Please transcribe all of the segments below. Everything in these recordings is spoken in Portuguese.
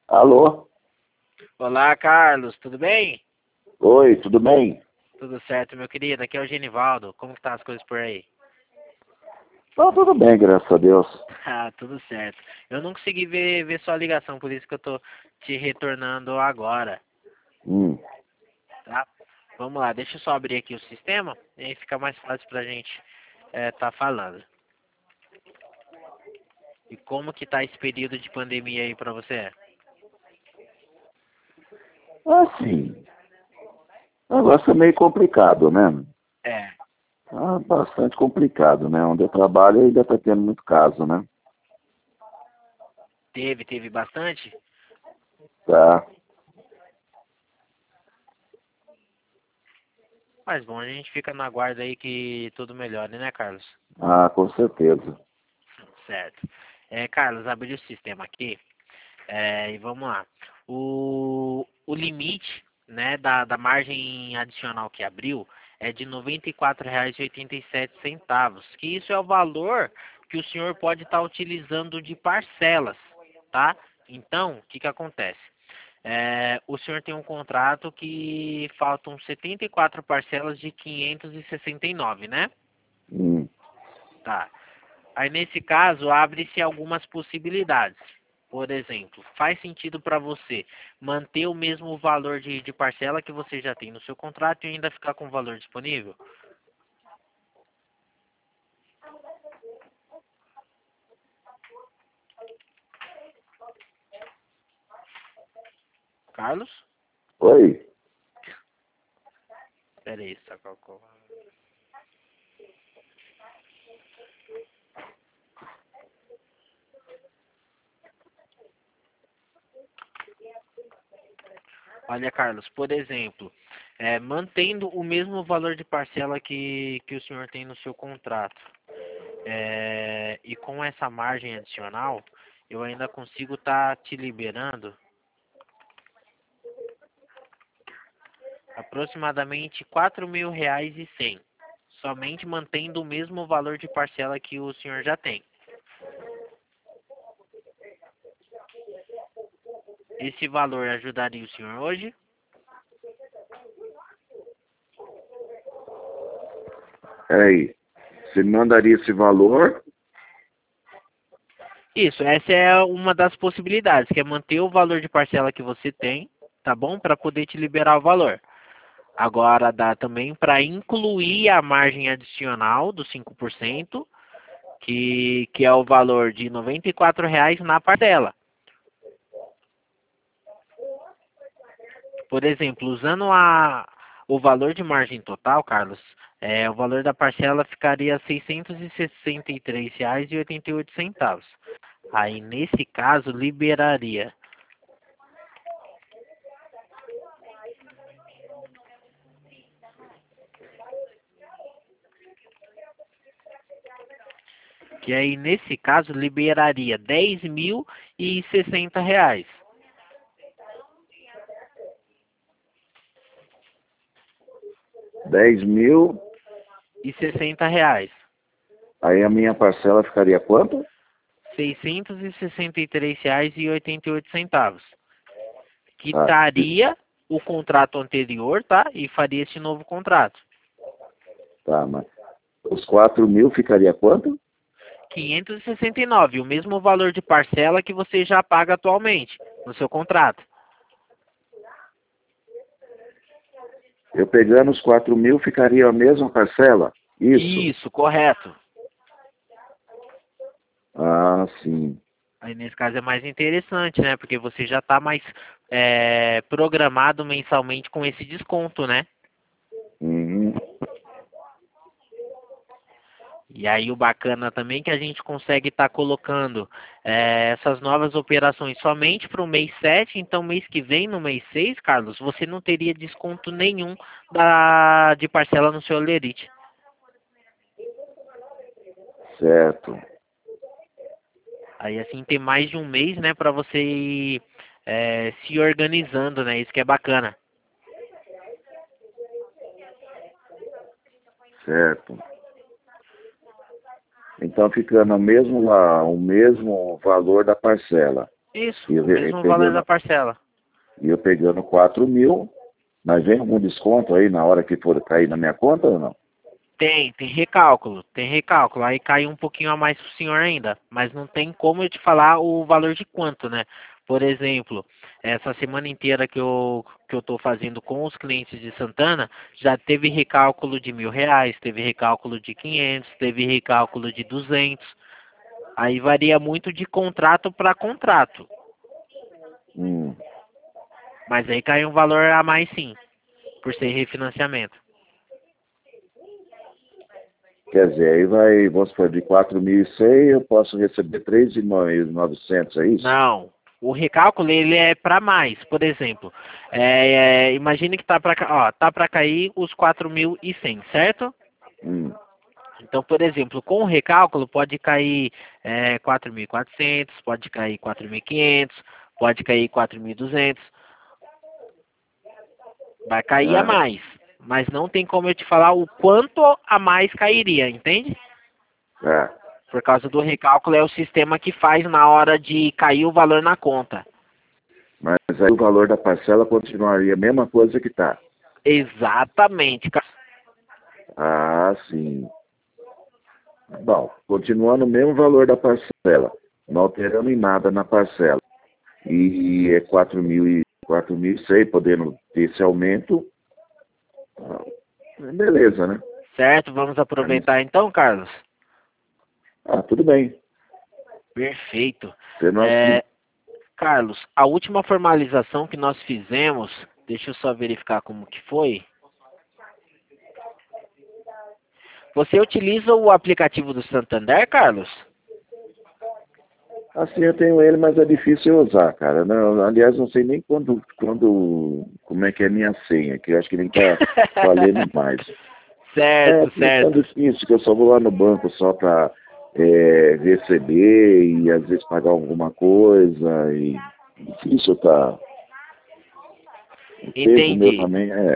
Alô? Olá, Carlos, tudo bem? Oi, tudo bem? Tudo certo, meu querido. Aqui é o Genivaldo. Como que tá as coisas por aí? Tá tudo bem, graças a Deus. Ah, tudo certo. Eu não consegui ver sua ligação, por isso que eu tô te retornando agora, Hum. tá? Vamos lá, deixa eu só abrir aqui o sistema e aí fica mais fácil pra gente tá falando. E como que tá esse período de pandemia aí pra você? Assim, o negócio é meio complicado, né? É, Tá bastante complicado, né? Onde eu trabalho ainda tá tendo muito caso, né? teve bastante? Tá. Mas bom, a gente fica na guarda aí que tudo melhore, né, Carlos? Ah, com certeza. Certo. Carlos, abri o sistema aqui. E vamos lá. O limite, né, da margem adicional que abriu é de R$ 94,87, que isso é o valor que o senhor pode estar utilizando de parcelas, tá? Então, o que acontece? O senhor tem um contrato que faltam 74 parcelas de 569, né? Hum. Tá. Aí, nesse caso, abre-se algumas possibilidades. Por exemplo, faz sentido para você manter o mesmo valor de parcela que você já tem no seu contrato e ainda ficar com o valor disponível? Carlos? Oi. Pera aí, só calcular. Olha, Carlos, por exemplo, mantendo o mesmo valor de parcela que o senhor tem no seu contrato, e com essa margem adicional, eu ainda consigo estar te liberando aproximadamente R$ 4.100, somente mantendo o mesmo valor de parcela que o senhor já tem. Esse valor ajudaria o senhor hoje? Peraí. Você me mandaria esse valor? Isso, essa é uma das possibilidades, que é manter o valor de parcela que você tem, tá bom? Para poder te liberar o valor. Agora dá também para incluir a margem adicional dos 5%, que é o valor de R$ 94,00 na parcela. Por exemplo, usando o valor de margem total, Carlos, o valor da parcela ficaria R$ 663,88. Aí, nesse caso, liberaria. Que aí, nesse caso, liberaria R$ 10.060. 10.000. E R$ 60. Aí a minha parcela ficaria quanto? R$ 663,88. Ah, Quitaria o contrato anterior, tá? E faria esse novo contrato. tá, mas os 4.000 ficaria quanto? 569, o mesmo valor de parcela que você já paga atualmente no seu contrato. Eu pegando os 4.000 ficaria a mesma parcela? Isso? Isso, correto. Ah, sim. Aí nesse caso é mais interessante, né? Porque você já está mais programado mensalmente com esse desconto, né? Uhum. E aí o bacana também é que a gente consegue estar colocando essas novas operações somente para o mês 7, então mês que vem, no mês 6, Carlos, você não teria desconto nenhum de parcela no seu Olerite. Certo. Aí assim tem mais de um mês, né, para você ir se organizando, né? Isso que é bacana. Certo. Então ficando o mesmo valor da parcela. Isso, E o mesmo valor da parcela. e eu pegando 4.000, mas vem algum desconto aí na hora que for cair na minha conta ou não? Tem recálculo, tem recálculo. Aí cai um pouquinho a mais pro senhor ainda. Mas não tem como eu te falar o valor de quanto, né? Por exemplo, essa semana inteira que eu tô fazendo com os clientes de Santana, já teve recálculo de R$ 1.000, teve recálculo de 500, teve recálculo de 200. Aí varia muito de contrato para contrato. Hum. Mas aí cai um valor a mais sim, por ser refinanciamento. Quer dizer, aí vai, vamos supor, de 4.100 eu posso receber 3.900, é isso? Não, o recálculo ele é para mais. Por exemplo, imagine que tá para cair os 4.100, certo? Hum. Então, por exemplo, com o recálculo pode cair 4.400, pode cair 4.500, pode cair 4.200. Vai cair a Ah, mais, mas não tem como eu te falar o quanto a mais cairia, entende? é. Por causa do recálculo é o sistema que faz na hora de cair o valor na conta. Mas aí o valor da parcela continuaria a mesma coisa que está. Exatamente. Ah, sim. Bom, continuando o mesmo valor da parcela, não alterando em nada na parcela. E é 4.100, podendo ter esse aumento, ah, beleza, né? Certo, vamos aproveitar então, Carlos? Ah, tudo bem. Perfeito. Sendo assim, É, Carlos, a última formalização que nós fizemos, deixa eu só verificar como que foi. Você utiliza o aplicativo do Santander, Carlos? assim eu tenho ele, mas é difícil eu usar, cara. Não, aliás, não sei nem como é que é a minha senha, que eu acho que nem tá valendo mais. É, Certo, porque é tão certo. difícil que eu só vou lá no banco só para receber e às vezes pagar alguma coisa e difícil tá. O tempo meu Entendi. também é.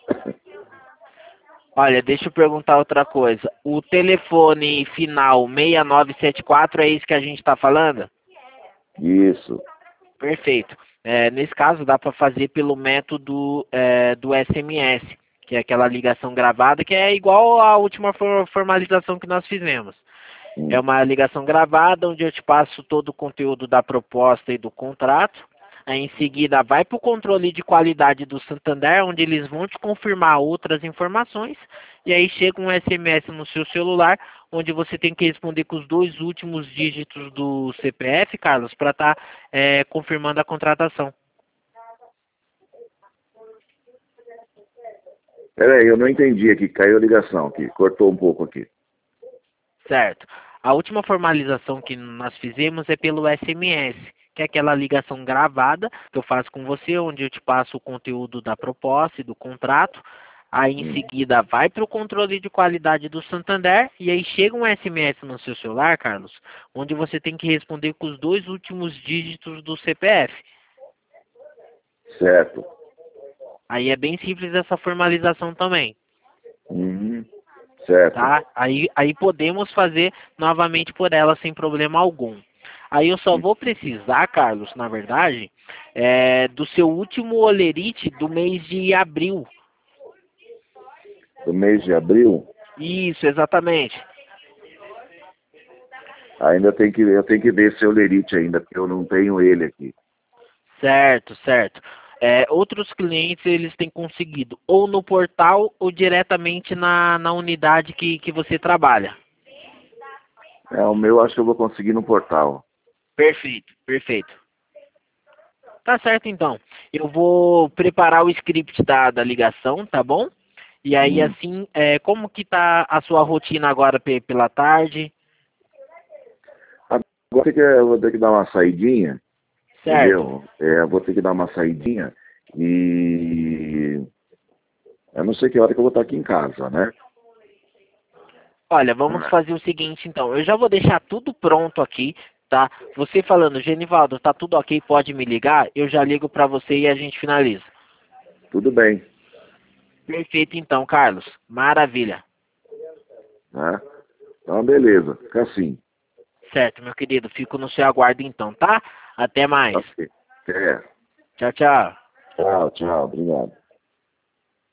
Olha, deixa eu perguntar outra coisa. O telefone final 6974 é isso que a gente está falando? Isso. Perfeito. Nesse caso, dá para fazer pelo método do SMS, que é aquela ligação gravada, que é igual à última formalização que nós fizemos. É Hum. uma ligação gravada, onde eu te passo todo o conteúdo da proposta e do contrato. Aí, em seguida, vai para o controle de qualidade do Santander, onde eles vão te confirmar outras informações. E aí chega um SMS no seu celular, onde você tem que responder com os dois últimos dígitos do CPF, Carlos, para estar confirmando a contratação. Peraí, eu não entendi aqui, caiu a ligação aqui, cortou um pouco aqui. Certo. A última formalização que nós fizemos é pelo SMS, que é aquela ligação gravada que eu faço com você, onde eu te passo o conteúdo da proposta e do contrato. Aí em Hum. seguida vai para o controle de qualidade do Santander e aí chega um SMS no seu celular, Carlos, onde você tem que responder com os dois últimos dígitos do CPF. Certo. Aí é bem simples essa formalização também. Uhum. Certo. Tá? Aí podemos fazer novamente por ela sem problema algum. Aí eu só vou precisar, Carlos, na verdade, do seu último olerite do mês de abril. Do mês de abril, Isso, exatamente. eu tenho que ver seu lerite ainda, porque eu não tenho ele aqui. Certo, certo. Outros clientes eles têm conseguido ou no portal ou diretamente na unidade que você trabalha. É, o meu acho que eu vou conseguir no portal. Perfeito, perfeito. Tá certo, então. Eu vou preparar o script da ligação, tá bom? E aí, Hum. assim, como que tá a sua rotina agora pela tarde? Agora eu vou ter que dar uma saidinha, Certo. entendeu? É, eu vou ter que dar uma saidinha e eu não sei que hora que eu vou estar aqui em casa, né? Olha, vamos Ah, fazer o seguinte, então. Eu já vou deixar tudo pronto aqui, tá? Você falando, Genivaldo, tá tudo ok, pode me ligar? Eu já ligo pra você e a gente finaliza. tudo bem, Perfeito, então, Carlos. Maravilha. né? Então, beleza, fica assim. Certo, meu querido. Fico no seu aguardo então, tá? Até mais. Ok. Até. Tchau, tchau. Tchau, tchau. Obrigado.